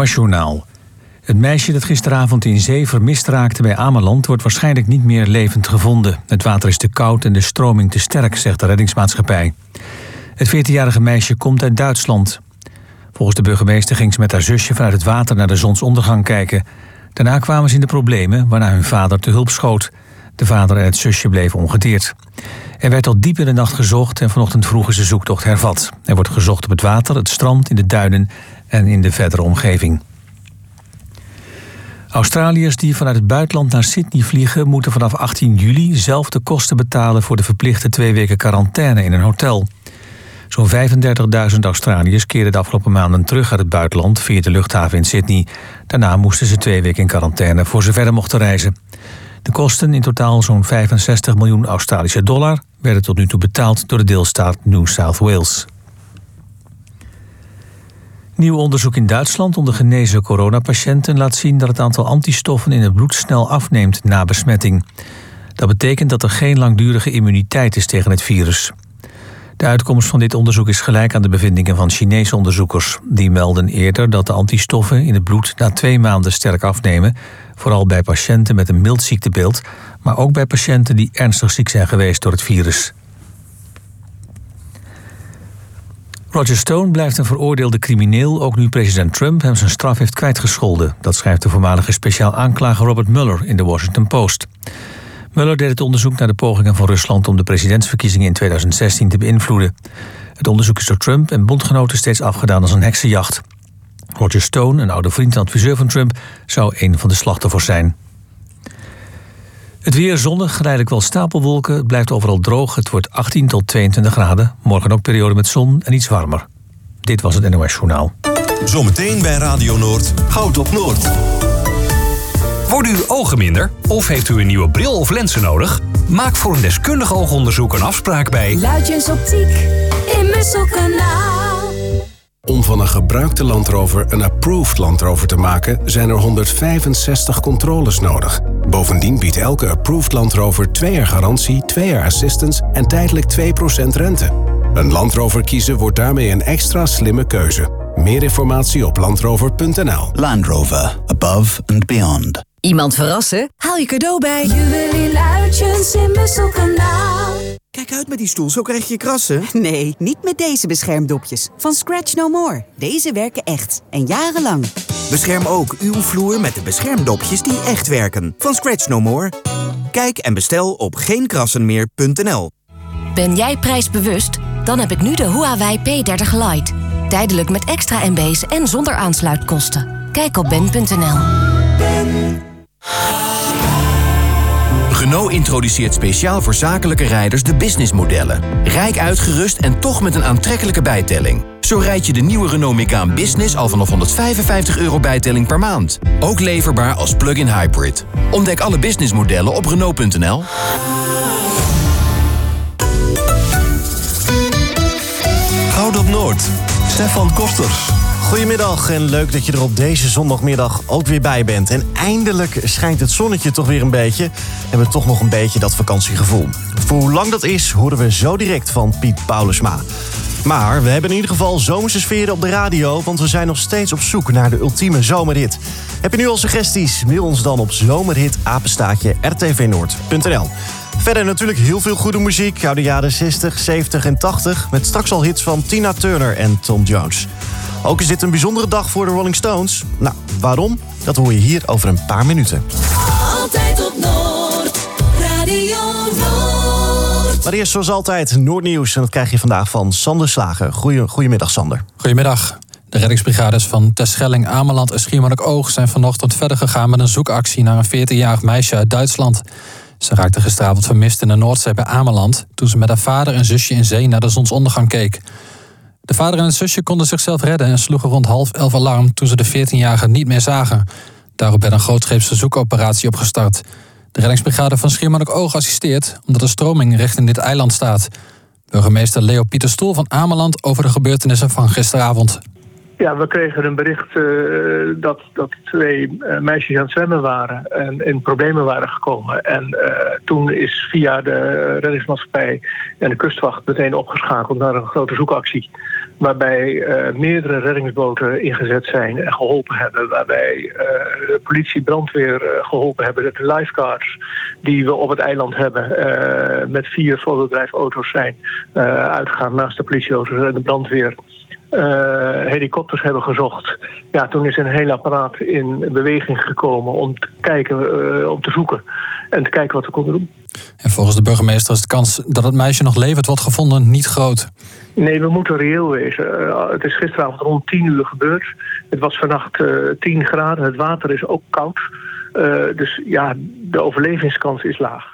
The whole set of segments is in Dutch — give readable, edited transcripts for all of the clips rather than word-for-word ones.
NOS-journaal. Het meisje dat gisteravond in zee vermist raakte bij Ameland wordt waarschijnlijk niet meer levend gevonden. Het water is te koud en de stroming te sterk, zegt de reddingsmaatschappij. Het 14-jarige meisje komt uit Duitsland. Volgens de burgemeester ging ze met haar zusje vanuit het water naar de zonsondergang kijken. Daarna kwamen ze in de problemen, waarna hun vader te hulp schoot. De vader en het zusje bleven ongedeerd. Er werd tot diep in de nacht gezocht en vanochtend vroeg is de zoektocht hervat. Er wordt gezocht op het water, het strand, in de duinen en in de verdere omgeving. Australiërs die vanuit het buitenland naar Sydney vliegen moeten vanaf 18 juli zelf de kosten betalen voor de verplichte 2 weken quarantaine in een hotel. Zo'n 35.000 Australiërs keerden de afgelopen maanden terug uit het buitenland via de luchthaven in Sydney. Daarna moesten ze 2 weken in quarantaine voor ze verder mochten reizen. De kosten, in totaal zo'n 65 miljoen Australische dollar, werden tot nu toe betaald door de deelstaat New South Wales. Nieuw onderzoek in Duitsland onder genezen coronapatiënten laat zien dat het aantal antistoffen in het bloed snel afneemt na besmetting. Dat betekent dat er geen langdurige immuniteit is tegen het virus. De uitkomst van dit onderzoek is gelijk aan de bevindingen van Chinese onderzoekers. Die melden eerder dat de antistoffen in het bloed na 2 maanden sterk afnemen, vooral bij patiënten met een mild ziektebeeld, maar ook bij patiënten die ernstig ziek zijn geweest door het virus. Roger Stone blijft een veroordeelde crimineel, ook nu president Trump hem zijn straf heeft kwijtgescholden. Dat schrijft de voormalige speciaal aanklager Robert Mueller in de Washington Post. Mueller deed het onderzoek naar de pogingen van Rusland om de presidentsverkiezingen in 2016 te beïnvloeden. Het onderzoek is door Trump en bondgenoten steeds afgedaan als een heksenjacht. Roger Stone, een oude vriend en adviseur van Trump, zou een van de slachtoffers zijn. Het weer zonnig, geleidelijk wel stapelwolken. Het blijft overal droog. Het wordt 18 tot 22 graden. Morgen ook periode met zon en iets warmer. Dit was het NOS Journaal. Zometeen bij Radio Noord, Goud op Noord. Worden uw ogen minder? Of heeft u een nieuwe bril of lenzen nodig? Maak voor een deskundig oogonderzoek een afspraak bij Luitjens Optiek in Musselkanaal. Om van een gebruikte Land Rover een approved Land Rover te maken zijn er 165 controles nodig. Bovendien biedt elke approved Land Rover 2 jaar garantie, 2 jaar assistance en tijdelijk 2% rente. Een Land Rover kiezen wordt daarmee een extra slimme keuze. Meer informatie op landrover.nl. Land Rover, above and beyond. Iemand verrassen? Haal je cadeau bij Juwelier Luitjens in Musselkanaal. Kijk uit met die stoel, zo krijg je krassen. Nee, niet met deze beschermdopjes. Van Scratch No More. Deze werken echt. En jarenlang. Bescherm ook uw vloer met de beschermdopjes die echt werken. Van Scratch No More. Kijk en bestel op geenkrassenmeer.nl. Ben jij prijsbewust? Dan heb ik nu de Huawei P30 Lite. Tijdelijk met extra MB's en zonder aansluitkosten. Kijk op ben.nl. Renault introduceert speciaal voor zakelijke rijders de businessmodellen. Rijk uitgerust en toch met een aantrekkelijke bijtelling. Zo rijd je de nieuwe Renault Megane Business al vanaf €155 bijtelling per maand. Ook leverbaar als plug-in hybrid. Ontdek alle businessmodellen op Renault.nl. Goud op Noord, Stefan Kosters. Goedemiddag en leuk dat je er op deze zondagmiddag ook weer bij bent. En eindelijk schijnt het zonnetje toch weer een beetje. En we toch nog een beetje dat vakantiegevoel. Voor hoe lang dat is, horen we zo direct van Piet Paulusma. Maar we hebben in ieder geval zomerse sferen op de radio, want we zijn nog steeds op zoek naar de ultieme zomerhit. Heb je nu al suggesties? Mail ons dan op zomerhit@rtvnoord.nl. Verder natuurlijk heel veel goede muziek uit de jaren 60, 70 en 80... met straks al hits van Tina Turner en Tom Jones. Ook is dit een bijzondere dag voor de Rolling Stones. Nou, waarom? Dat hoor je hier over een paar minuten. Altijd op Noord, Radio Noord. Maar eerst zoals altijd Noordnieuws. En dat krijg je vandaag van Sander Slager. Goedemiddag, Sander. Goedemiddag. De reddingsbrigades van Terschelling, Ameland en Schiermonnikoog zijn vanochtend verder gegaan met een zoekactie naar een 14-jarig meisje uit Duitsland. Ze raakte gisteravond vermist in de Noordzee bij Ameland toen ze met haar vader en zusje in zee naar de zonsondergang keek. De vader en het zusje konden zichzelf redden en sloegen rond 10:30 alarm toen ze de 14-jarige niet meer zagen. Daarop werd een grootscheepse zoekoperatie opgestart. De reddingsbrigade van Schiermonnikoog assisteert omdat de stroming richting dit eiland staat. Burgemeester Leo Pieter Stoel van Ameland over de gebeurtenissen van gisteravond. Ja, we kregen een bericht dat 2 meisjes aan het zwemmen waren en in problemen waren gekomen. En toen is via de reddingsmaatschappij en de kustwacht meteen opgeschakeld naar een grote zoekactie. Waarbij meerdere reddingsboten ingezet zijn en geholpen hebben. Waarbij politie, brandweer geholpen hebben. De lifeguards die we op het eiland hebben met 4 folderdrijfauto's zijn uitgegaan naast de politieauto's en de brandweer. Helikopters hebben gezocht. Ja, toen is een heel apparaat in beweging gekomen om te kijken, om te zoeken en te kijken wat we konden doen. En volgens de burgemeester is de kans dat het meisje nog levend wordt gevonden niet groot. Nee, we moeten reëel wezen. Het is gisteravond rond 10 uur gebeurd. Het was vannacht 10 graden. Het water is ook koud. Dus ja, de overlevingskans is laag.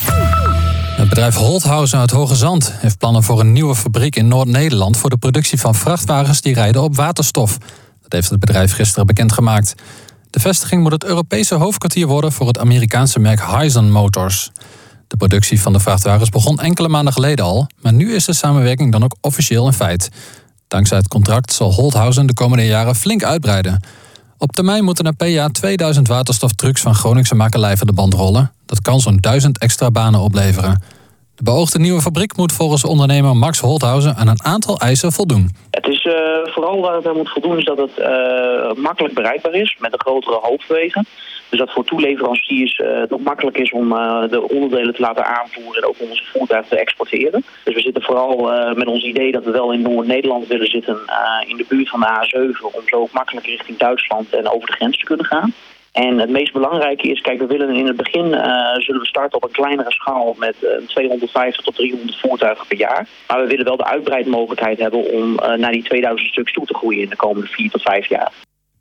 Het bedrijf Holthausen uit Hoge Zand heeft plannen voor een nieuwe fabriek in Noord-Nederland voor de productie van vrachtwagens die rijden op waterstof. Dat heeft het bedrijf gisteren bekendgemaakt. De vestiging moet het Europese hoofdkwartier worden voor het Amerikaanse merk Hyzon Motors. De productie van de vrachtwagens begon enkele maanden geleden al, maar nu is de samenwerking dan ook officieel een feit. Dankzij het contract zal Holthausen de komende jaren flink uitbreiden. Op termijn moeten er per jaar 2000 waterstoftrucks van Groningse makelij van de band rollen. Dat kan zo'n 1000 extra banen opleveren. De beoogde nieuwe fabriek moet volgens ondernemer Max Holthausen aan een aantal eisen voldoen. Het is vooral waar het aan moet voldoen is dat het makkelijk bereikbaar is met de grotere hoofdwegen. Dus dat voor toeleveranciers het ook makkelijk is om de onderdelen te laten aanvoeren en ook onze voertuigen te exporteren. Dus we zitten vooral met ons idee dat we wel in Noord-Nederland willen zitten in de buurt van de A7 om zo ook makkelijk richting Duitsland en over de grens te kunnen gaan. En het meest belangrijke is, kijk, we willen in het begin zullen we starten op een kleinere schaal met 250 tot 300 voertuigen per jaar. Maar we willen wel de uitbreidmogelijkheid hebben om naar die 2000 stuks toe te groeien in de komende 4 tot 5 jaar.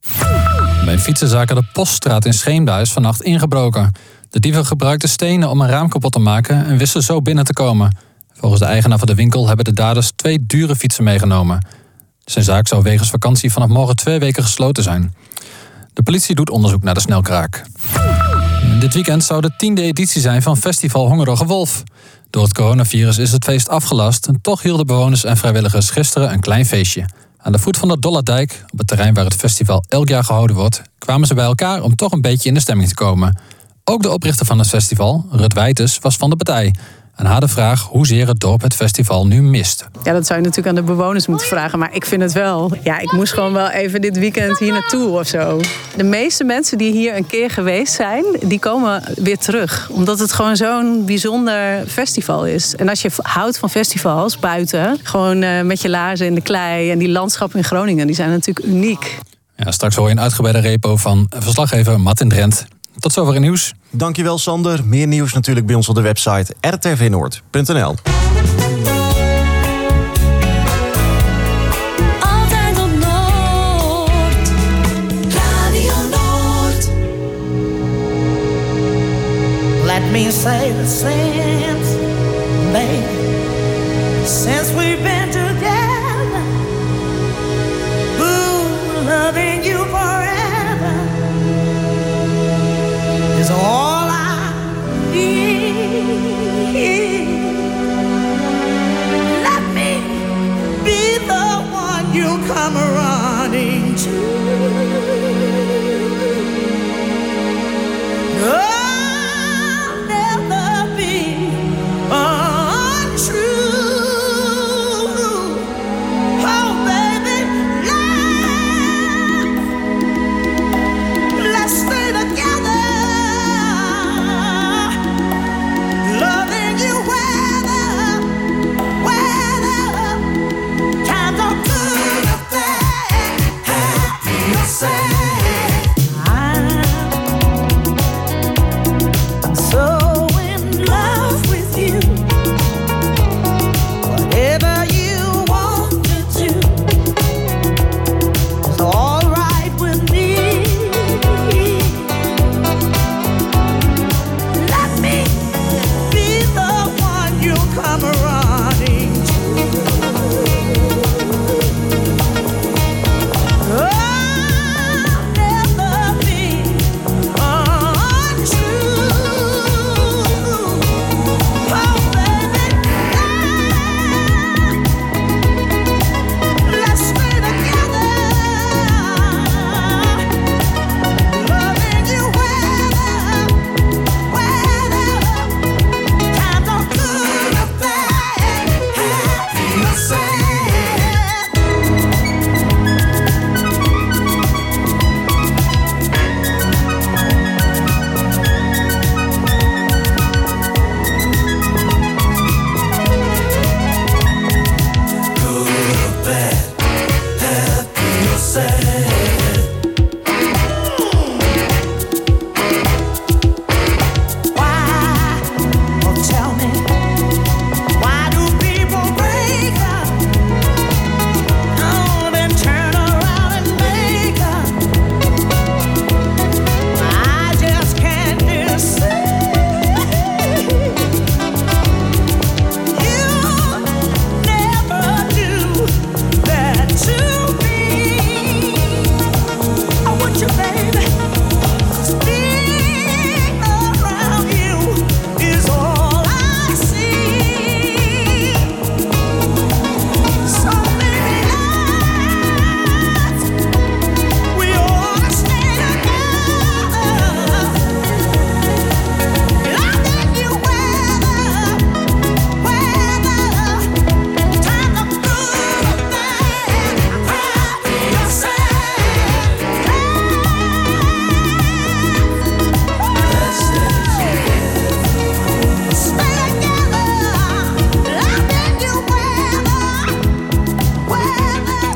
Bij een fietsenzaak aan de Poststraat in Scheemda is vannacht ingebroken. De dieven gebruikten stenen om een raam kapot te maken en wisten zo binnen te komen. Volgens de eigenaar van de winkel hebben de daders 2 dure fietsen meegenomen. Zijn zaak zou wegens vakantie vanaf morgen 2 weken gesloten zijn. De politie doet onderzoek naar de snelkraak. Dit weekend zou de 10e editie zijn van Festival Hongerige Wolf. Door het coronavirus is het feest afgelast en toch hielden bewoners en vrijwilligers gisteren een klein feestje. Aan de voet van de Dollardijk, op het terrein waar het festival elk jaar gehouden wordt, kwamen ze bij elkaar om toch een beetje in de stemming te komen. Ook de oprichter van het festival, Rut Wijtes, was van de partij. Aan haar de vraag hoezeer het dorp het festival nu mist. Ja, dat zou je natuurlijk aan de bewoners moeten vragen. Maar ik vind het wel. Ja, ik moest gewoon wel even dit weekend hier naartoe of zo. De meeste mensen die hier een keer geweest zijn, die komen weer terug. Omdat het gewoon zo'n bijzonder festival is. En als je houdt van festivals buiten, gewoon met je laarzen in de klei en die landschappen in Groningen, die zijn natuurlijk uniek. Ja, straks hoor je een uitgebreide repo van verslaggever Martin Drent. Tot zover in nieuws. Dankjewel Sander. Meer nieuws natuurlijk bij ons op de website rtvnoord.nl. Altijd op Noord. Radio Noord. Let me say the since, baby, since we've been together, ooh, loving you forever is all I need. Let me be the one you come running to. I'll never be untrue. Oh, baby, let's stay together. Say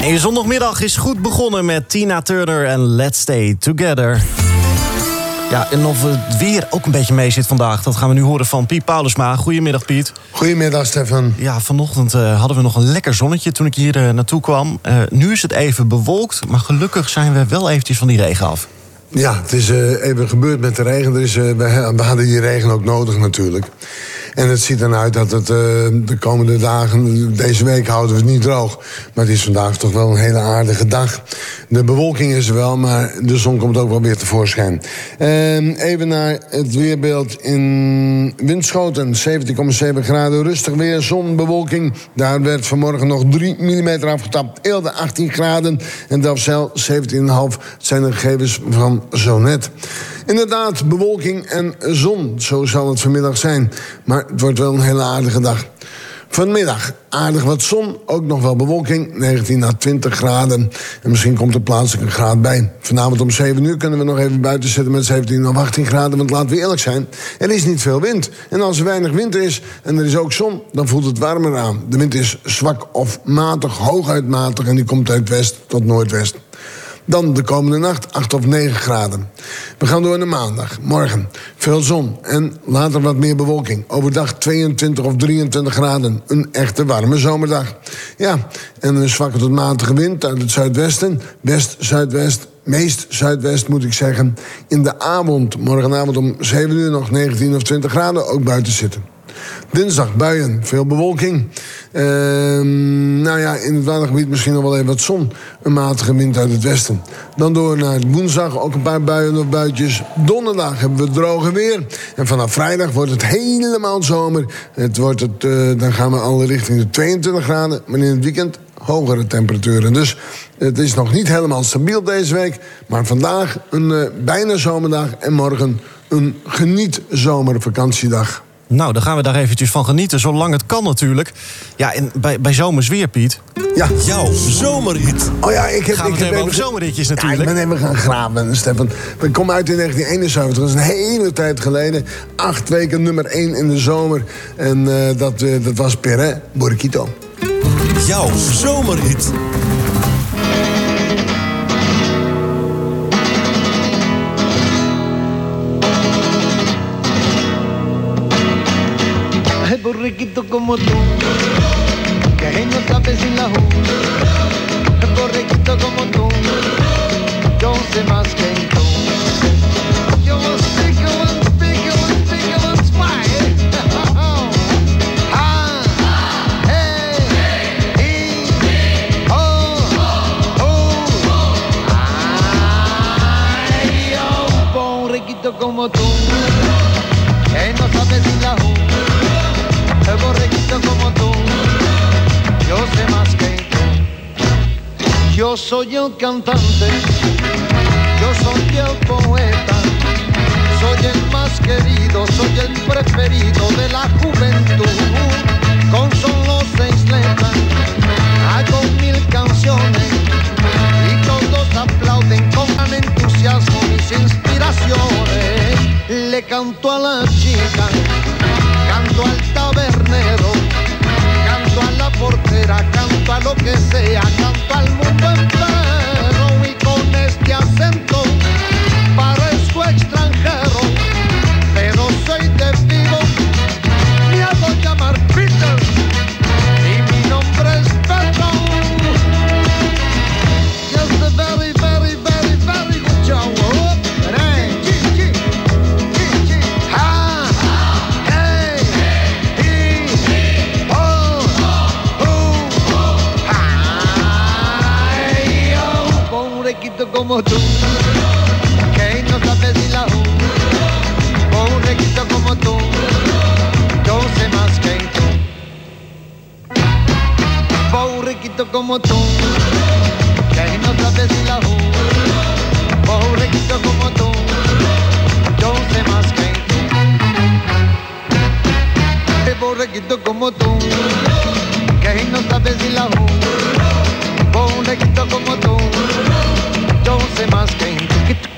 En je zondagmiddag is goed begonnen met Tina Turner en Let's Stay Together. Ja, en of het weer ook een beetje mee zit vandaag, dat gaan we nu horen van Piet Paulusma. Goedemiddag, Piet. Goedemiddag, Stefan. Ja, vanochtend hadden we nog een lekker zonnetje toen ik hier naartoe kwam. Nu is het even bewolkt, maar gelukkig zijn we wel eventjes van die regen af. Ja, het is even gebeurd met de regen. We hadden die regen ook nodig natuurlijk. En het ziet eruit dat het de komende dagen, deze week houden we het niet droog. Maar het is vandaag toch wel een hele aardige dag. De bewolking is er wel, maar de zon komt ook wel weer tevoorschijn. Even naar het weerbeeld in Winschoten. 17,7 graden, rustig weer, zon, bewolking. Daar werd vanmorgen nog 3 mm afgetapt. Eelde 18 graden en Delfzijl 17,5 zijn de gegevens van Zonet. Inderdaad, bewolking en zon, zo zal het vanmiddag zijn. Maar het wordt wel een hele aardige dag. Vanmiddag aardig wat zon, ook nog wel bewolking, 19 à 20 graden. En misschien komt er plaatselijk een graad bij. Vanavond om 7 uur kunnen we nog even buiten zitten met 17 of 18 graden. Want laten we eerlijk zijn, er is niet veel wind. En als er weinig wind is en er is ook zon, dan voelt het warmer aan. De wind is zwak of matig, hooguit matig en die komt uit west tot noordwest. Dan de komende nacht 8 of 9 graden. We gaan door naar maandag. Morgen veel zon en later wat meer bewolking. Overdag 22 of 23 graden. Een echte warme zomerdag. Ja, en een zwakke tot matige wind uit het zuidwesten. West-zuidwest, meest zuidwest moet ik zeggen. In de avond, morgenavond om 7 uur nog 19 of 20 graden. Ook buiten zitten. Dinsdag buien, veel bewolking. Nou ja, in het watergebied misschien nog wel even wat zon. Een matige wind uit het westen. Dan door naar woensdag, ook een paar buien of buitjes. Donderdag hebben we droge weer. En vanaf vrijdag wordt het helemaal zomer. Dan gaan we al richting de 22 graden. Maar in het weekend hogere temperaturen. Dus het is nog niet helemaal stabiel deze week. Maar vandaag een bijna zomerdag. En morgen een geniet-zomervakantiedag. Nou, dan gaan we daar eventjes van genieten, zolang het kan natuurlijk. Ja, en bij zomers weer, Piet. Ja. Jouw zomerhit. Oh ja, ik heb even over zomerritjes natuurlijk. Ja, ik ben even gaan graven, Stefan. We komen uit in 1971, dat is een hele tijd geleden. 8 weken nummer 1 in de zomer. En dat was Perret, Borriquito. Jouw zomerhit. Borriquito como tú, que no sabe sin la jura. Borriquito como tú, yo sé más que tú. Yo sé que one spy. Ah, hey, ay, yo, borriquito como tú, que no sabe sin la jura. Borriquito como tú, yo sé más que tú. Yo soy el cantante, yo soy el poeta, soy el más querido, soy el preferido de la juventud. Con solo 6 letras hago 1000 canciones y todos aplauden con gran entusiasmo mis inspiraciones. Le canto a la chica, canto al tabernero, canto a la portera, canto a lo que sea, canto al mundo entero. Y con este acento parezco extranjero, pero soy de Vigo, me hago llamar Peter y mi nombre es Pedro. Just a very, very, very, very good show. Como tú, que no sabes ni la U. Borriquito como tú, yo sé más que tú. Borriquito como tú, que no sabes ni la U. Borriquito como tú, yo sé más que tú. Borriquito como tú, que no sabes ni la U. Borriquito como tú, yo sé más que tú.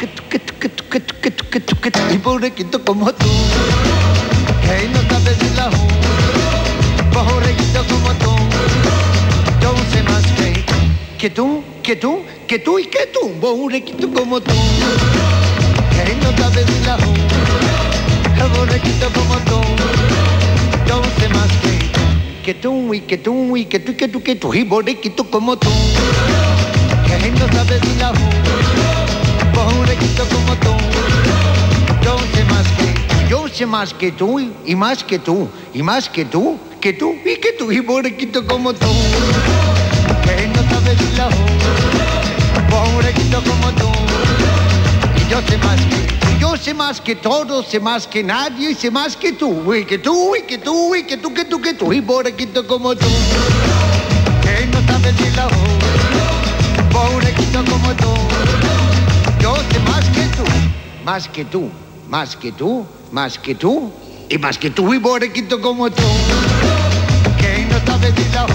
Y borriquito como tú, que no sabes ni la U. Borriquito como tú, yo sé más que tú. que tú, y que tú, borrequito como tú, que no sabes ni la borrequito como tú, no sé más que tú, y que tú, y que tú, y que tú, que tú, y borrequito como tú, que no sabes ni la borrequito como tú, yo sé más que tú, y más que tú, y más que tú, que tú, y que tú, y borrequito como tú, que no sabes ni la borrequito como tú, y yo sé más que todo, sé más que nadie, y sé más que tú, y que tú, y que tú, y que tú, que tú, que tú, y borrequito como tú, que no sabes ni la borrequito como tú, yo sé más que tú, más que tú, más que tú, más que tú, y más que tú, y borrequito como tú, que no sabes ni la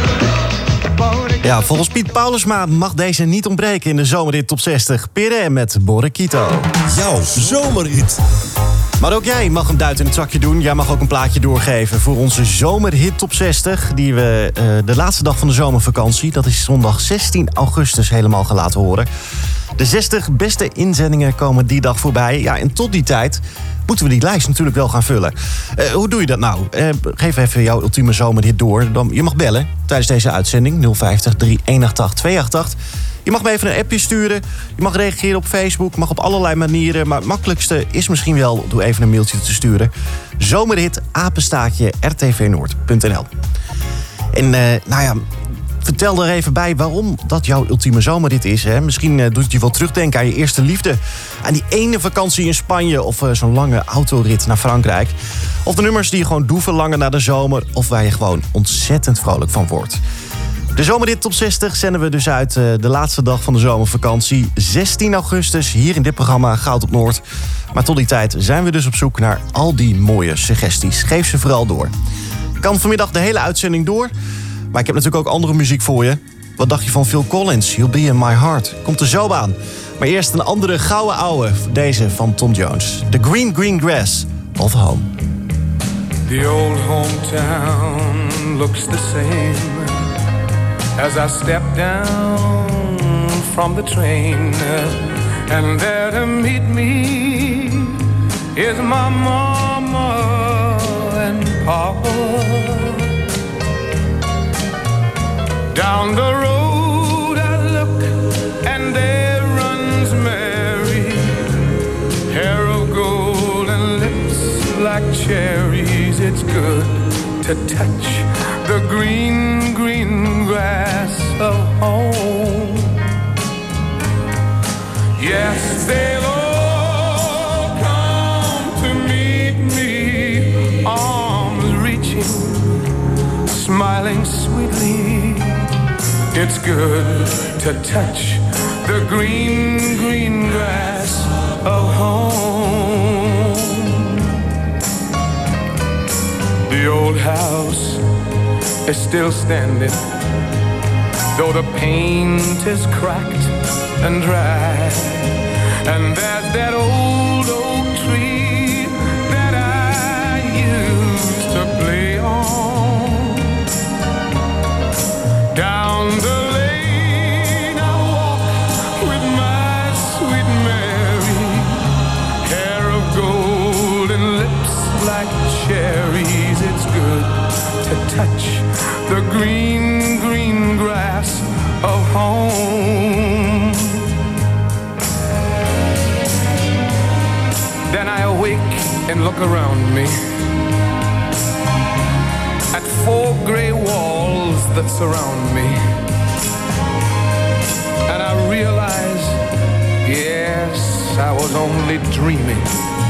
Ja, volgens Piet Paulusma mag deze niet ontbreken in de zomerrit top 60. Pirre met Borrequito. Jouw zomerhit. Maar ook jij mag een duit in het zakje doen. Jij mag ook een plaatje doorgeven voor onze zomerhit top 60... die we de laatste dag van de zomervakantie, dat is zondag 16 augustus, helemaal gaan laten horen. De 60 beste inzendingen komen die dag voorbij. Ja, en tot die tijd moeten we die lijst natuurlijk wel gaan vullen. Hoe doe je dat nou? Geef even jouw ultieme zomerhit door. Je mag bellen tijdens deze uitzending 050 318 288. Je mag me even een appje sturen. Je mag reageren op Facebook. Mag op allerlei manieren. Maar het makkelijkste is misschien wel door even een mailtje te sturen. zomerhit@rtvnoord.nl. En nou ja, vertel er even bij waarom dat jouw ultieme zomerrit is. Hè? Misschien doet het je wel terugdenken aan je eerste liefde. Aan die ene vakantie in Spanje. Of zo'n lange autorit naar Frankrijk. Of de nummers die je gewoon doet verlangen naar de zomer. Of waar je gewoon ontzettend vrolijk van wordt. De zomerrit top 60 zenden we dus uit de laatste dag van de zomervakantie. 16 augustus hier in dit programma Goud op Noord. Maar tot die tijd zijn we dus op zoek naar al die mooie suggesties. Geef ze vooral door. Kan vanmiddag de hele uitzending door. Maar ik heb natuurlijk ook andere muziek voor je. Wat dacht je van Phil Collins? You'll Be In My Heart. Komt er zo aan. Maar eerst een andere gouden ouwe. Deze van Tom Jones. The Green Green Grass of Home. The old hometown looks the same as I step down from the train. And there to meet me is my mama and papa. Down the road I look and there runs Mary, hair of gold and lips like cherries. It's good to touch the green, green grass of home. Yes, they'll all come to meet me, arms reaching, smiling sweetly. It's good to touch the green, green grass of home. The old house is still standing, though the paint is cracked and dry. And there's that old oak tree that I used to play on. Down the lane I walk with my sweet Mary, hair of gold and lips like cherries. It's good to touch the green, green grass of home. Then I awake and look around me at 4 gray walls that surround me, and I realize, yes, I was only dreaming.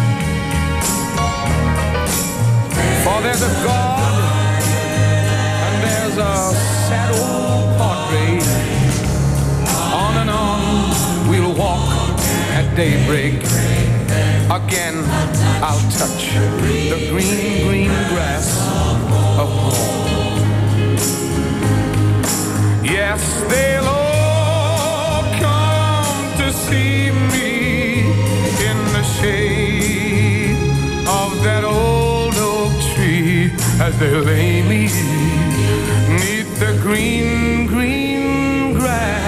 For there's a God and there's a sad old portrait. On and on we'll walk at daybreak. Again I'll touch the green, green grass of home. Yes, they'll all come to see me in the shade of that old oak tree as they lay me 'neath the green, green grass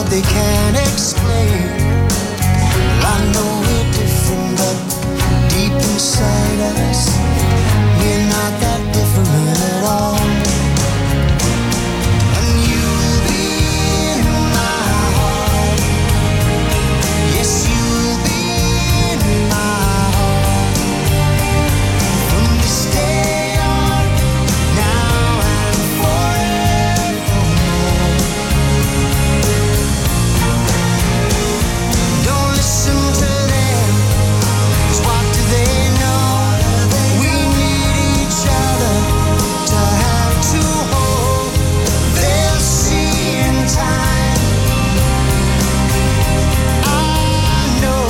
they can't explain. Well, I know we're different, but deep inside us, we're not that different at all. And you'll be in my heart. Yes, you'll be in my heart. From this day on, now and forevermore. Don't listen to them, 'cause what do they know? We need each other to have to hold. They'll see in time. I know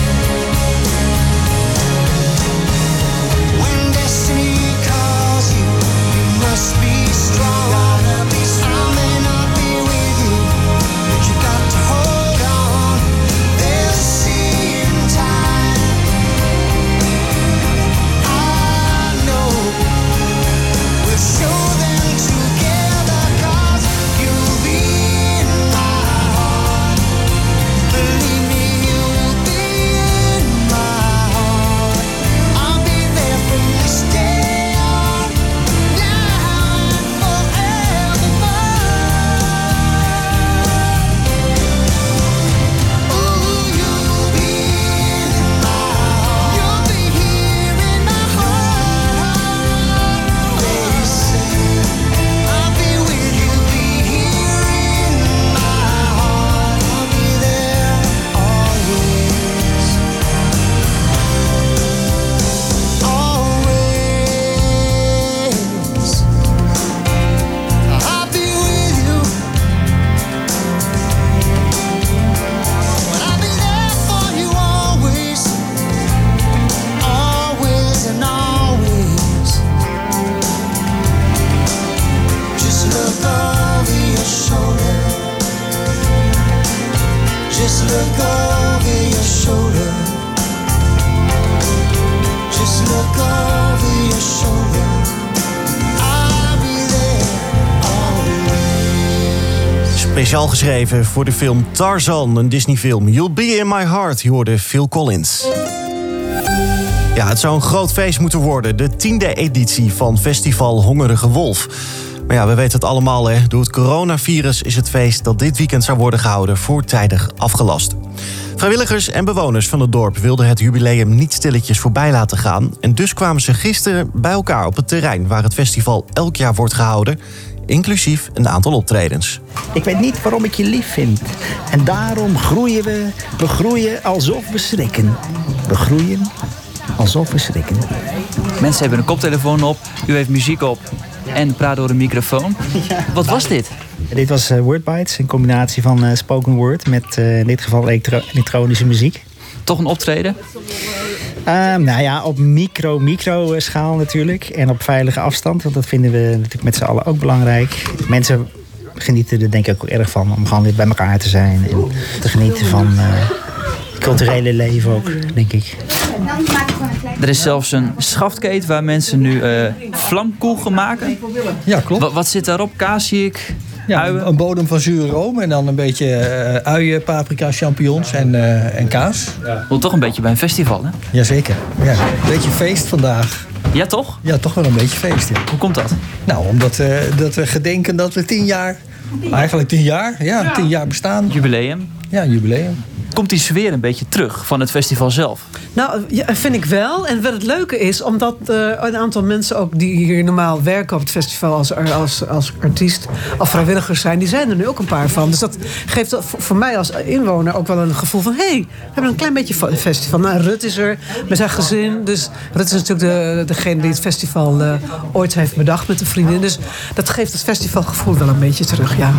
when destiny calls you, you must be strong. I may not be with you, but you got to hold on. They'll see in time. I know we'll show them together, 'cause you'll be in my heart. Believe me, you'll be in my heart. I'll be there from this day on, now and forevermore. Ooh, you'll be in my heart. You'll be here in my heart. They say I'll be with you, be here in my heart. I'll be there always, always. I'll be with you, but I'll be there for you always, always and always. Just look over your shoulder. Just look over your shoulder. Just look over your shoulder. I'll be there always. Speciaal geschreven voor de film Tarzan, een Disney-film. You'll Be In My Heart, je hoorde Phil Collins. Ja, het zou een groot feest moeten worden. De 10e editie van Festival Hongerige Wolf. Maar ja, we weten het allemaal, hè. Door het coronavirus is het feest dat dit weekend zou worden gehouden voortijdig afgelast. Vrijwilligers en bewoners van het dorp wilden het jubileum niet stilletjes voorbij laten gaan. En dus kwamen ze gisteren bij elkaar op het terrein waar het festival elk jaar wordt gehouden, inclusief een aantal optredens. Ik weet niet waarom ik je lief vind. En daarom groeien we. We groeien alsof we schrikken. We groeien alsof we schrikken. Mensen hebben een koptelefoon op, u heeft muziek op en praat door een microfoon. Ja. Wat was dit? Dit was Wordbites, een combinatie van spoken word met in dit geval elektronische muziek. Toch een optreden? Nou ja, op micro schaal natuurlijk. En op veilige afstand, want dat vinden we natuurlijk met z'n allen ook belangrijk. Mensen genieten er denk ik ook erg van om gewoon weer bij elkaar te zijn. En te genieten van het culturele leven ook, denk ik. Er is zelfs een schaftketen waar mensen nu vlamkoegen maken. Ja, klopt. Wat zit daarop? Kaas zie ik. Ja, een bodem van zure room en dan een beetje uien, paprika, champignons en kaas. Wordt toch een beetje bij een festival, hè? Jazeker. Ja, een beetje feest vandaag. Ja, toch? Ja, toch wel een beetje feest, ja. Hoe komt dat? Nou, omdat dat we gedenken dat we 10 jaar... Eigenlijk 10 jaar, ja, 10 jaar bestaan. Jubileum. Ja, jubileum. Komt die sfeer een beetje terug van het festival zelf? Nou, ja, vind ik wel. En wat het leuke is, omdat een aantal mensen ook die hier normaal werken op het festival als artiest, als vrijwilligers zijn, die zijn er nu ook een paar van. Dus dat geeft voor mij als inwoner ook wel een gevoel van, hé, we hebben een klein beetje festival. Nou, Rut is er met zijn gezin. Dus Rut is natuurlijk degene die het festival ooit heeft bedacht met een vriendin. Dus dat geeft het festivalgevoel wel een beetje terug, ja.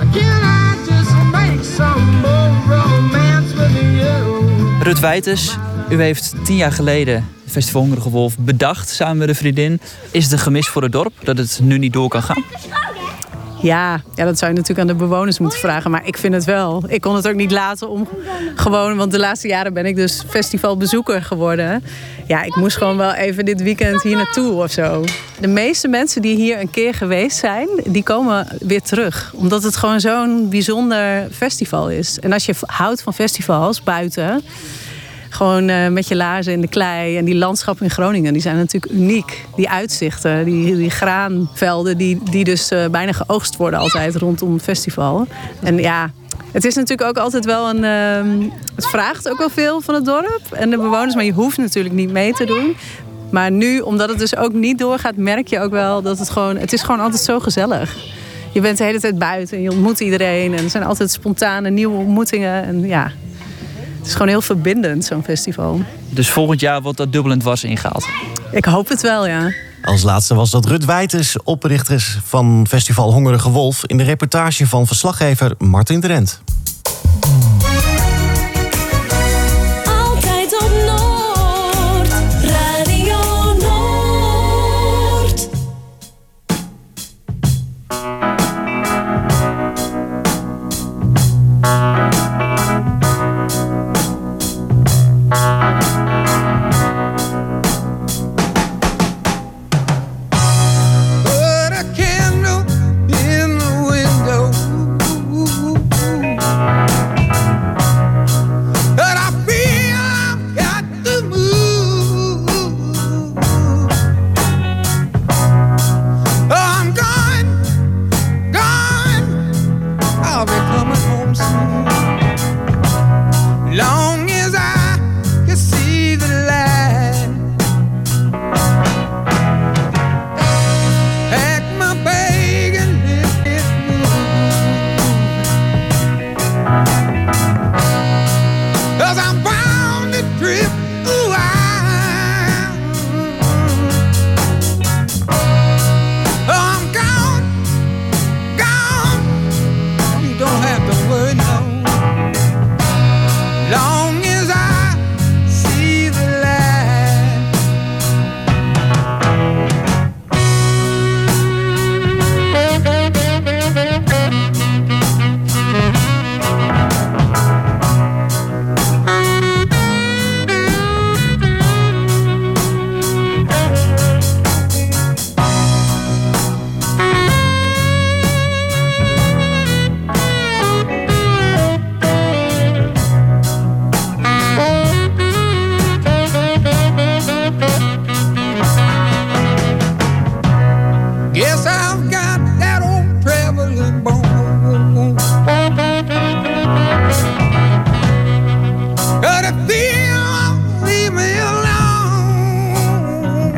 Rut Wijters, u heeft 10 jaar geleden het Festival Hongerige Wolf bedacht samen met een vriendin. Is het een gemis voor het dorp dat het nu niet door kan gaan? Ja, dat zou je natuurlijk aan de bewoners moeten vragen. Maar ik vind het wel. Ik kon het ook niet laten om gewoon... Want de laatste jaren ben ik dus festivalbezoeker geworden. Ja, ik moest gewoon wel even dit weekend hier naartoe of zo. De meeste mensen die hier een keer geweest zijn... die komen weer terug. Omdat het gewoon zo'n bijzonder festival is. En als je houdt van festivals buiten... Gewoon met je laarzen in de klei. En die landschappen in Groningen, die zijn natuurlijk uniek. Die uitzichten, die graanvelden... die dus bijna geoogst worden altijd rondom het festival. En ja, het is natuurlijk ook altijd wel een... het vraagt ook wel veel van het dorp en de bewoners. Maar je hoeft natuurlijk niet mee te doen. Maar nu, omdat het dus ook niet doorgaat... merk je ook wel dat het is gewoon altijd zo gezellig. Je bent de hele tijd buiten en je ontmoet iedereen. En er zijn altijd spontane nieuwe ontmoetingen. En ja... Het is gewoon heel verbindend, zo'n festival. Dus volgend jaar wordt dat dubbel en dwars ingehaald? Ik hoop het wel, ja. Als laatste was dat Rut Wijtes, oprichter van festival Hongerige Wolf... in de reportage van verslaggever Martin Drent. Altijd op Noord, Radio Noord. Put a candle in the window. But I feel I've got to move. Oh, I'm gone, gone. I'll be coming home soon. Long as I can see the light. Pack my bag and let it move. 'Cause I'm bound to drift wild. Oh, I'm gone, gone. You don't have to worry, no. Long as I see the light. Guess I've got that old traveling bone. But if you won't leave me alone,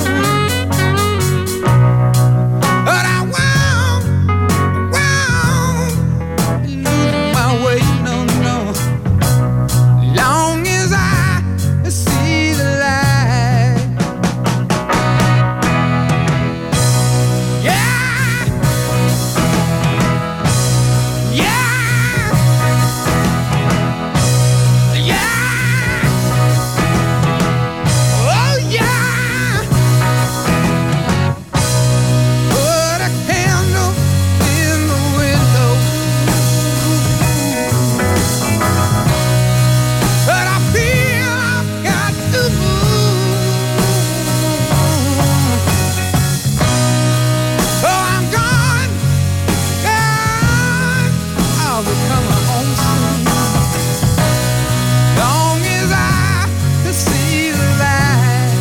but I won't lose my way, no, no. Long as I see the light. Yeah, yeah, yeah. Oh yeah. Put a candle in the window. But I feel I've got to move. Oh, I'm gone, gone. I'll be coming home soon. Long as I can see the light.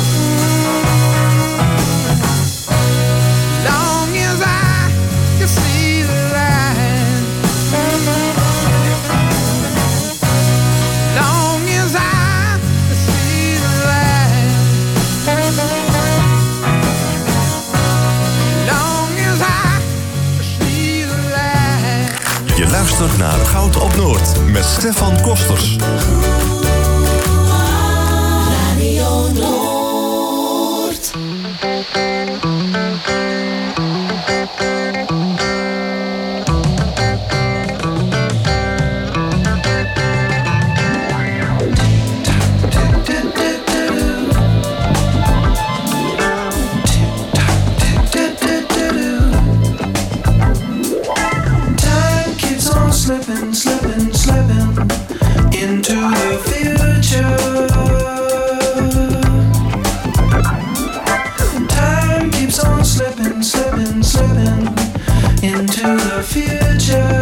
Long as I can see the light. Long as I can see the light. Long as I see the light. Je luistert naar Goud op Noord met Stefan Kosters. Radio Noord. into the future.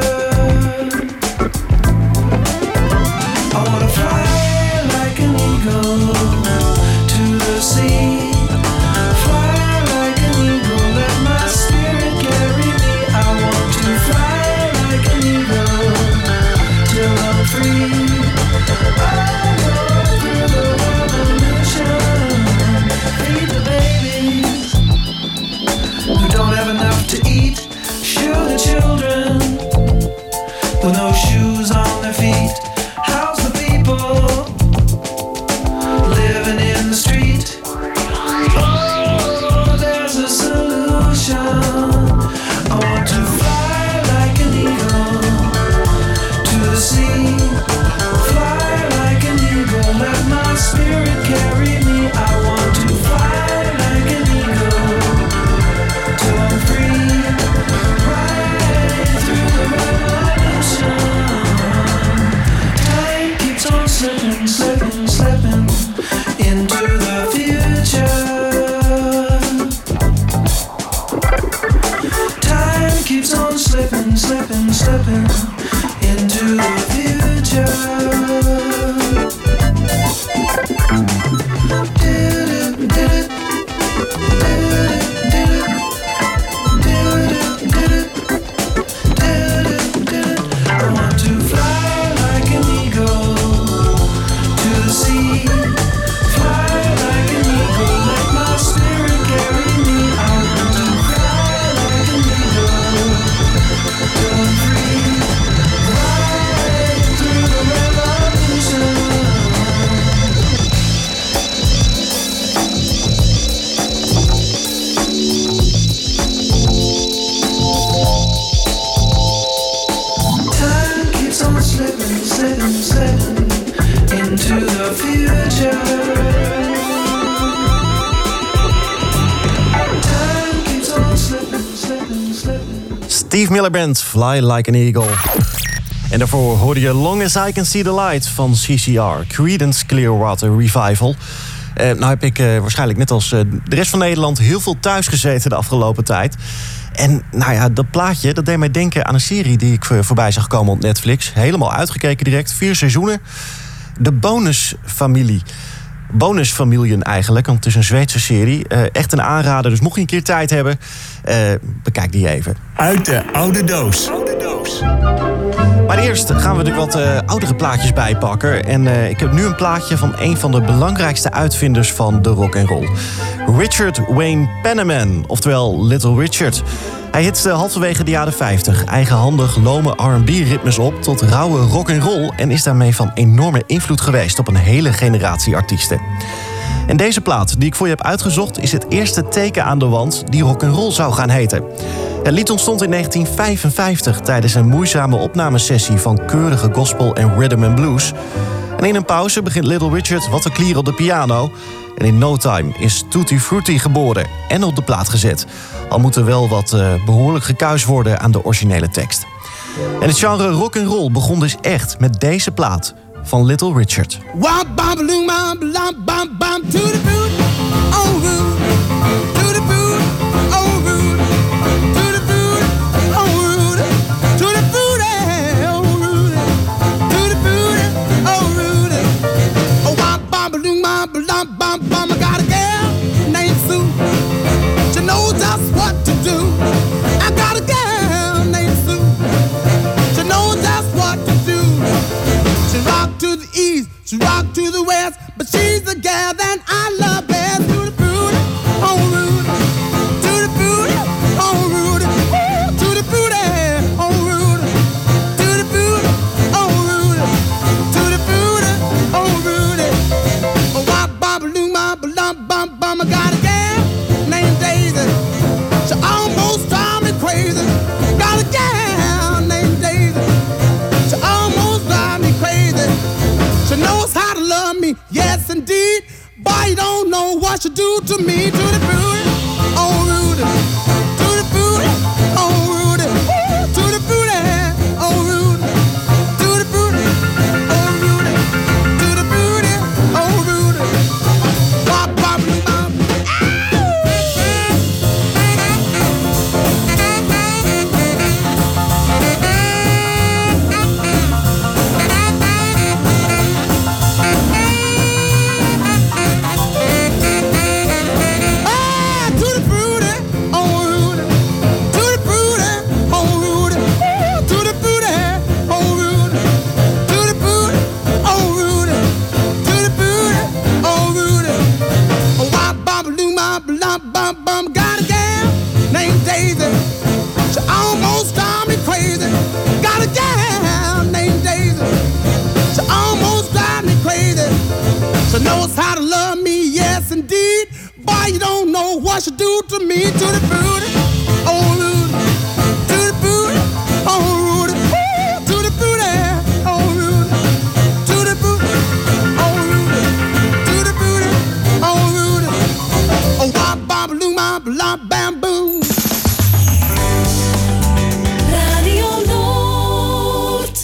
I wanna fly like an eagle to the sea. Fly like an eagle, let my spirit carry me. I want to fly like an eagle till I'm free. I go through the revolution. Feed the babies who don't have enough to eat. Shoe the children with no shoes on their feet. House the people living in the street. Oh, there's a solution. I want to fly like an eagle to the sea. Fly like an eagle, let my spirit carry me. I want to fly like an eagle till I'm free. Right through the revolution. Time keeps on slipping, slipping, slipping into the future. Time keeps on slipping, slipping, slipping into the future. I want to fly like an eagle to the sea. Fly like an eagle, let my spirit carry me. I want to fly like an eagle till I'm free. Right through the revolution. Time keeps on slipping, slipping, slipping into the future. Time keeps on slipping, slipping, slipping. Steve Miller Band, Fly Like an Eagle. En daarvoor hoorde je Long As I Can See The Light van CCR, Creedence Clearwater Revival. Nou heb ik waarschijnlijk net als de rest van Nederland heel veel thuis gezeten de afgelopen tijd. En nou ja, dat plaatje dat deed mij denken aan een serie die ik voorbij zag komen op Netflix. Helemaal uitgekeken direct, 4 seizoenen. De Bonusfamilie. Bonusfamilien eigenlijk, want het is een Zweedse serie. Echt een aanrader, dus mocht je een keer tijd hebben, bekijk die even. Uit de oude doos. Maar eerst gaan we natuurlijk wat oudere plaatjes bijpakken. En ik heb nu een plaatje van een van de belangrijkste uitvinders van de rock'n'roll. Richard Wayne Penniman, oftewel Little Richard. Hij hitste halverwege de jaren 50 eigenhandig lome R&B-ritmes op tot rauwe rock'n'roll en is daarmee van enorme invloed geweest op een hele generatie artiesten. En deze plaat die ik voor je heb uitgezocht is het eerste teken aan de wand die rock'n'roll zou gaan heten. Het lied ontstond in 1955 tijdens een moeizame opnamesessie van keurige gospel en rhythm and blues. En in een pauze begint Little Richard wat te klieren op de piano. En in no time is Tutti Frutti geboren en op de plaat gezet. Al moet er wel wat behoorlijk gekuis worden aan de originele tekst. En het genre rock'n'roll begon dus echt met deze plaat van Little Richard. She rock to the west, but she's the gal that I love best. To the booty, oh Rudy. To the booty, oh Rudy. To the booty, oh Rudy. To the booty, oh Rudy. To the booty, oh Rudy. Oh, wop, bop, loom, bop, lump, bum, bum. I got a gal named Daisy. She almost drives me crazy. Got a gal named Daisy. She almost drives me crazy. She knows how to love me, yes indeed. Boy, you don't know what she do to me. To the booty, oh Rudy. To the booty, oh Rudy. To the booty, oh Rudy. To the booty, oh Rudy. To the booty, oh Rudy. Bop, bop, bop. knows how to love me, yes indeed. Boy, you don't know what you do to me, to the booty, oh Rudy, to the booty, oh Rudy, ooh, to the booty, oh Rudy, to the booty, oh Rudy, to the booty, oh Rudy, oh wop bop loo ma blah bamboo. Radio Noord.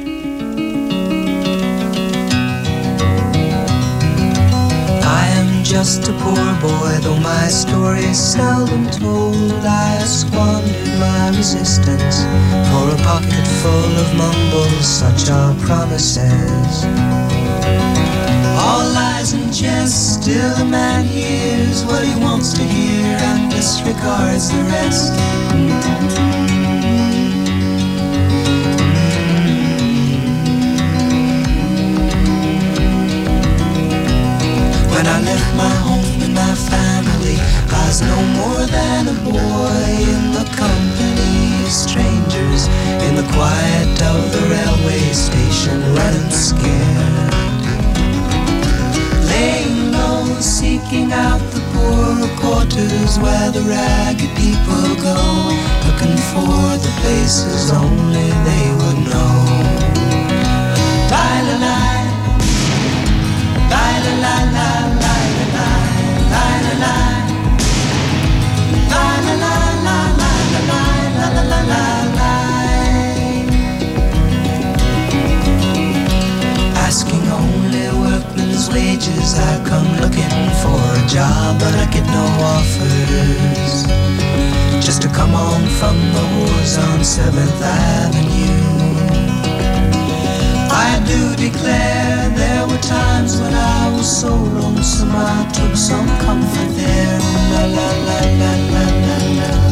I am just a poor boy, though my story is seldom told. I have squandered my resistance for a pocket full of mumbles, such are promises. All lies and jest, still a man hears what he wants to hear and disregards the rest. When I left my home and my family, I was no more than a boy in the company of strangers, in the quiet of the railway station, running scared. Laying low, seeking out the poorer quarters where the ragged people go, looking for the places only they would know. La-la-la, la-la-la-la. Asking only workmen's wages, I come looking for a job, but I get no offers. Just to come on from the wars on 7th Avenue. I do declare there were times when I was so lonesome I took some comfort there. La la la la la la la.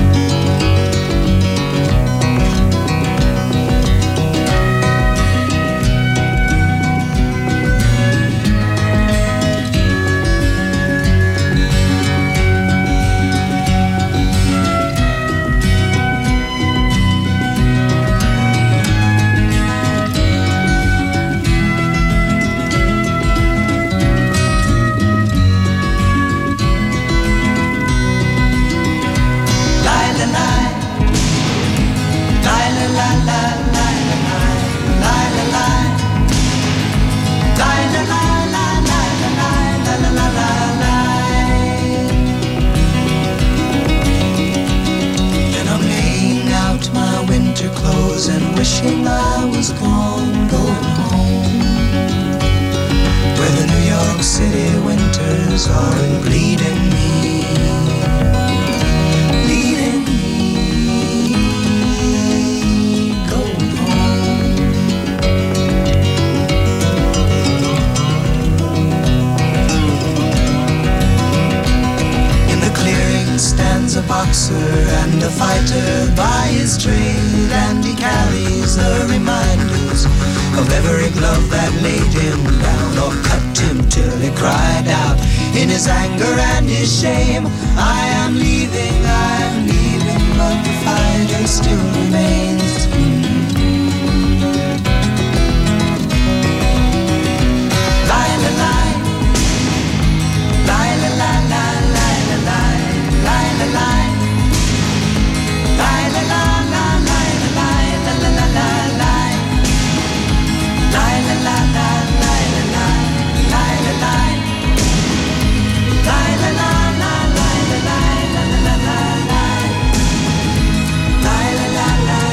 And wishing I was gone, going home, where the New York City winters are bleeding me, bleeding me, going home. In the clearing stands a boxer and a fighter by his trade, and he carries the reminders of every glove that laid him down or cut him till he cried out in his anger and his shame, I am leaving, but the fighter still remains. La la la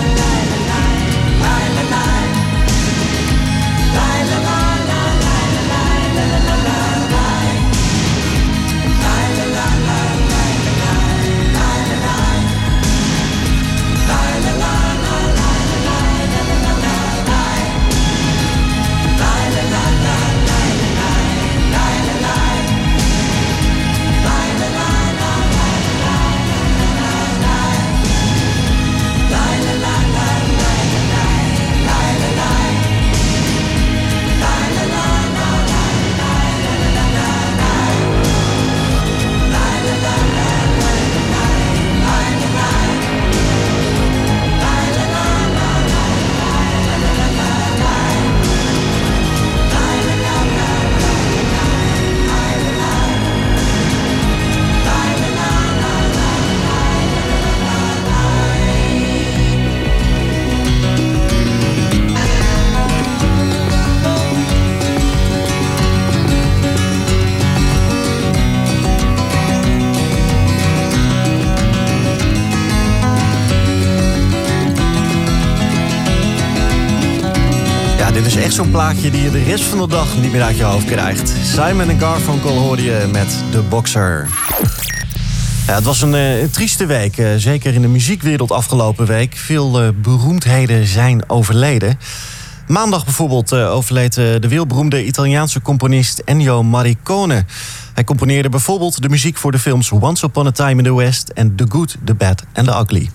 Dit is echt zo'n plaatje die je de rest van de dag niet meer uit je hoofd krijgt. Simon & Garfunkel hoorde je met The Boxer. Ja, het was een trieste week, zeker in de muziekwereld afgelopen week. Veel beroemdheden zijn overleden. Maandag bijvoorbeeld overleed de wereldberoemde Italiaanse componist Ennio Morricone. Hij componeerde bijvoorbeeld de muziek voor de films Once Upon a Time in the West en The Good, The Bad and The Ugly.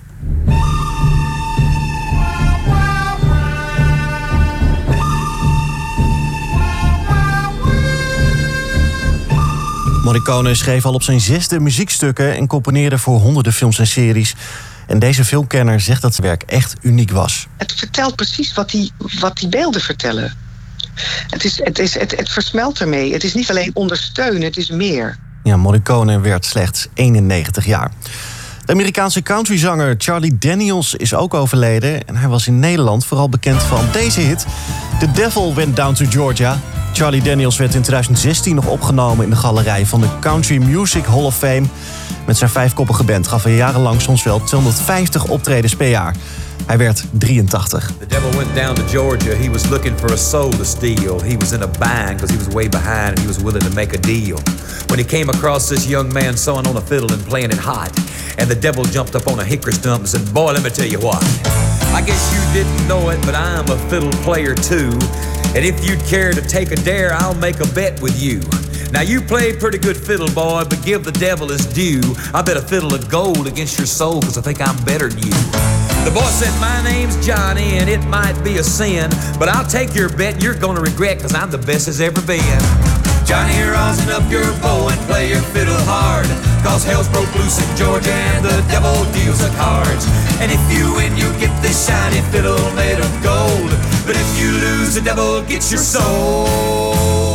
Morricone schreef al op zijn 6e muziekstukken en componeerde voor honderden films en series. En deze filmkenner zegt dat zijn werk echt uniek was. Het vertelt precies wat die beelden vertellen. Het versmelt ermee. Het is niet alleen ondersteunen, het is meer. Ja, Morricone werd slechts 91 jaar. De Amerikaanse countryzanger Charlie Daniels is ook overleden. En hij was in Nederland vooral bekend van deze hit. The Devil Went Down to Georgia. Charlie Daniels werd in 2016 nog opgenomen in de galerij van de Country Music Hall of Fame. Met zijn 5-koppige band gaf hij jarenlang soms wel 250 optredens per jaar. Hij werd 83. The devil went down to Georgia. He was looking for a soul to steal. He was in a bind because he was way behind and he was willing to make a deal. When he came across this young man sewing on a fiddle and playing it hot, and the devil jumped up on a hickory stump and said, "Boy, let me tell you what. I guess you didn't know it, but I'm a fiddle player too. And if you'd care to take a dare, I'll make a bet with you. Now you play pretty good fiddle, boy, but give the devil his due. I bet a fiddle of gold against your soul, cause I think I'm better than you." The boy said, "My name's Johnny, and it might be a sin, but I'll take your bet you're gonna regret, cause I'm the best as ever been. Johnny, rosin up your bow and play your fiddle hard, cause hell's broke loose in Georgia and the devil deals the cards. And if you win, you get this shiny fiddle made of gold, but if you lose, the devil gets your soul."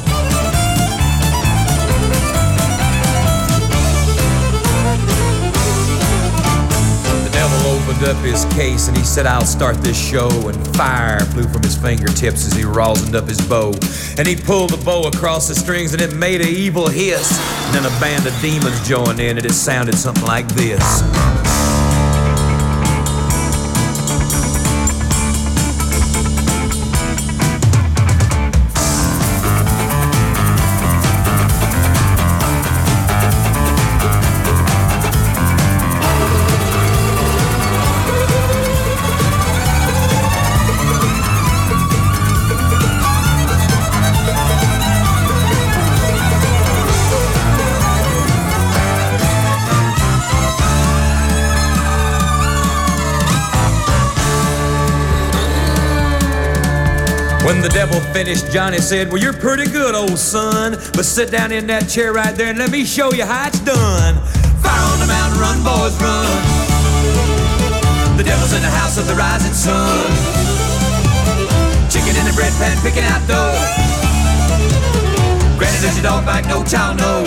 Opened up his case and he said, "I'll start this show," and fire flew from his fingertips as he rosined up his bow, and he pulled the bow across the strings and it made an evil hiss, and then a band of demons joined in and it sounded something like this. When the devil finished, Johnny said, "Well, you're pretty good, old son, but sit down in that chair right there and let me show you how it's done. Fire on the mountain, run, boys, run. The devil's in the house of the rising sun. Chicken in the bread pan, picking out dough. Granny, does your dog bite? No child, no.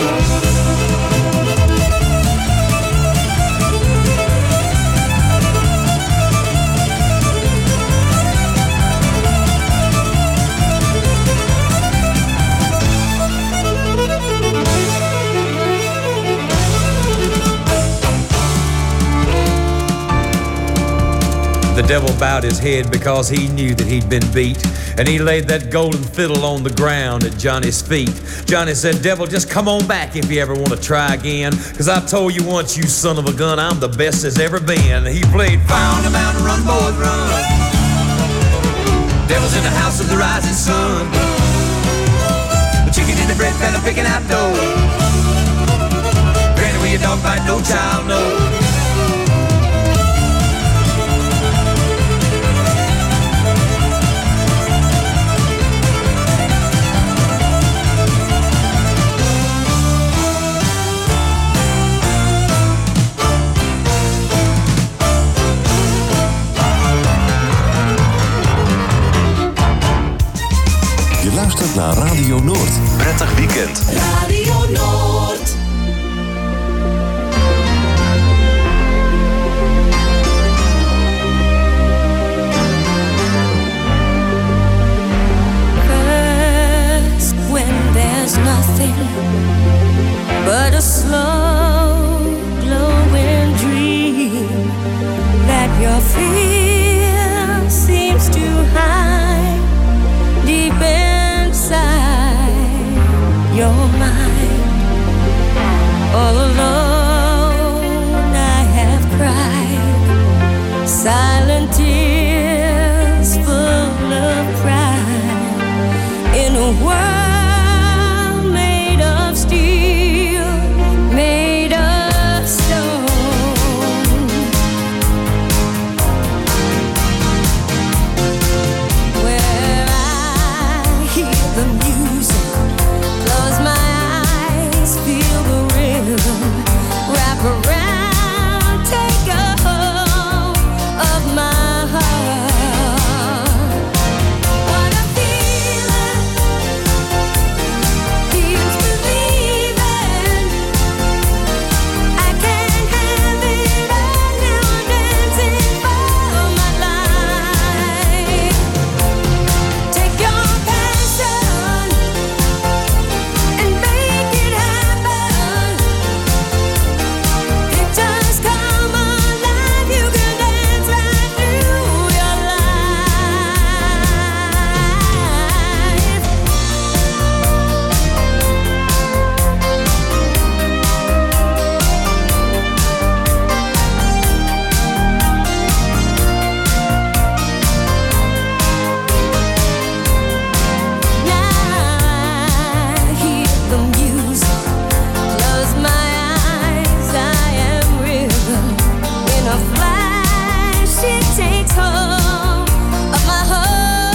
The devil bowed his head because he knew that he'd been beat, and he laid that golden fiddle on the ground at Johnny's feet. Johnny said, "Devil, just come on back if you ever want to try again, cause I told you once, you son of a gun, I'm the best there's ever been." He played "Fire on the Mountain, Run, Boys, Run." Devil's in the house of the rising sun. The chicken in the bread pan, picking out dough. Granny, will your dog bite? No child, no. Je luistert naar Radio Noord. Prettig weekend. Radio Noord. First, when there's nothing but a slow glowing dream that your fear seems to hide and tears full of pride in a world made of steel, made of stone. Where I hear the music, close my eyes, feel the rhythm, wrap around, take a hold of my heart. What a feeling, feels believing. I can't have it all now, I'm dancing for my life. Take your passion and make it happen. It just come alive, you can dance right through your life. Now I hear the music, close my eyes, I am rhythm. In a flash, it takes hold of my heart.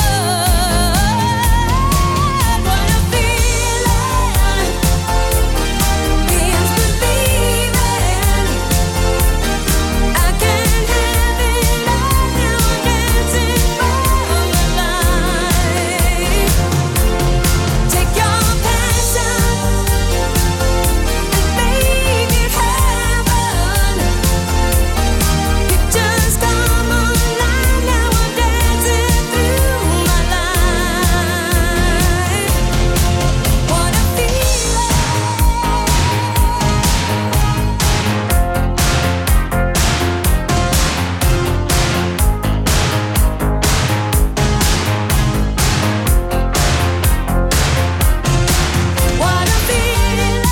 What a feeling, feels believing. I can't have it all now, I'm dancing for my life. Take your passion and make it happen. It just come alive now, I'm dancing through my life. What a feeling. What a feeling.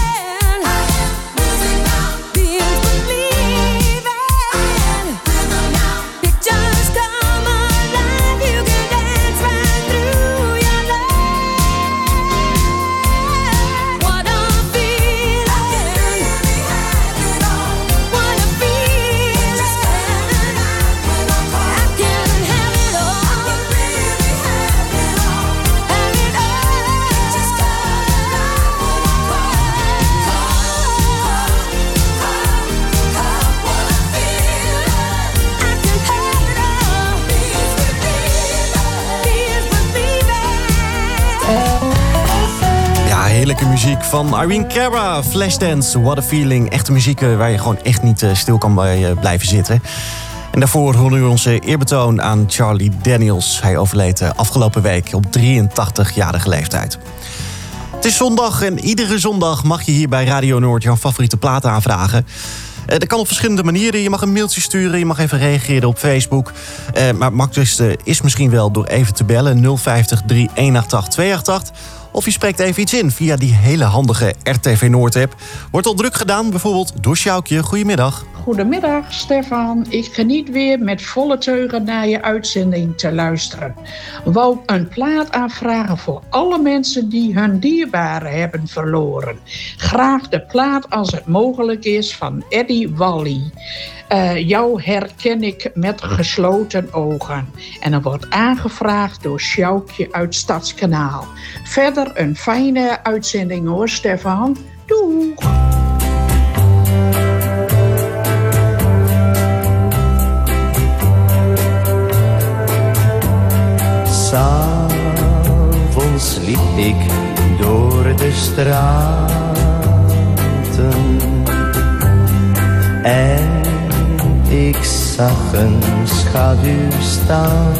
Feels believing. It just come alive, you can dance right through your life. What a feeling. What a feeling. I can have it all. Have it all. Just Ja, heerlijke muziek van Irene Cara, Flashdance, What a Feeling. Echte muziek waar je gewoon echt niet stil kan bij blijven zitten. En daarvoor horen we onze eerbetoon aan Charlie Daniels. Hij overleed afgelopen week op 83-jarige leeftijd. Het is zondag en iedere zondag mag je hier bij Radio Noord jouw favoriete plaat aanvragen. Dat kan op verschillende manieren. Je mag een mailtje sturen, je mag even reageren op Facebook. Maar het makkelijkste is misschien wel door even te bellen 050 3188 288. Of je spreekt even iets in via die hele handige RTV Noord-app. Wordt al druk gedaan, bijvoorbeeld door Sjoukje. Goedemiddag. Goedemiddag, Stefan. Ik geniet weer met volle teugen naar je uitzending te luisteren. Wou een plaat aanvragen voor alle mensen die hun dierbaren hebben verloren. Graag de plaat als het mogelijk is van Eddie Wally. Jou herken ik met gesloten ogen. En er wordt aangevraagd door Sjoukje uit Stadskanaal. Verder een fijne uitzending hoor, Stefan. Doeg! S'avonds liep ik door de straten en ik zag een schaduw staan.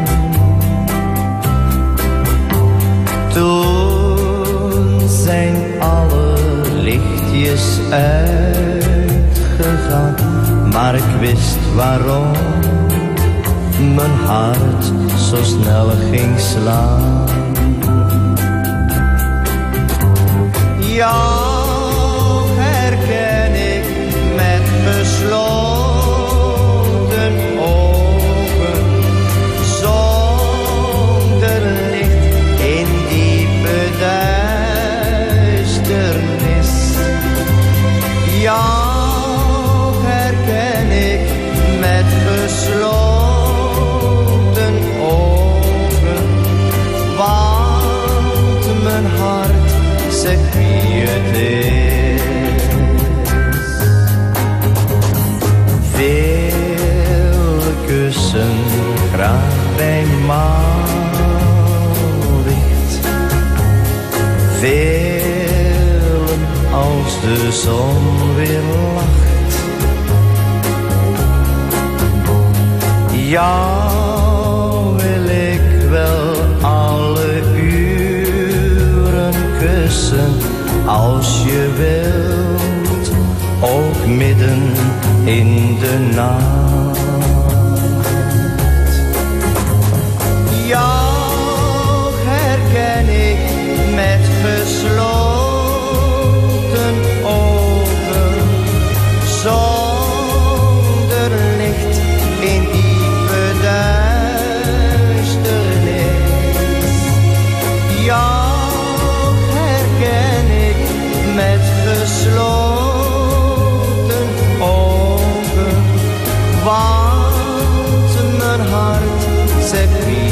Toen zijn alle lichtjes uitgegaan, maar ik wist waarom mijn hart zo snel ging slaan. Jou herken ik met besloten ogen. graag bij Maastricht. Velen als de zon weer lacht. Jou wil ik wel alle uren kussen, als je wilt, ook midden in de nacht. Jou herken ik met gesloten ogen, zonder licht in diepe duisternis. Jou herken ik met gesloten ogen, want mijn hart zegt wie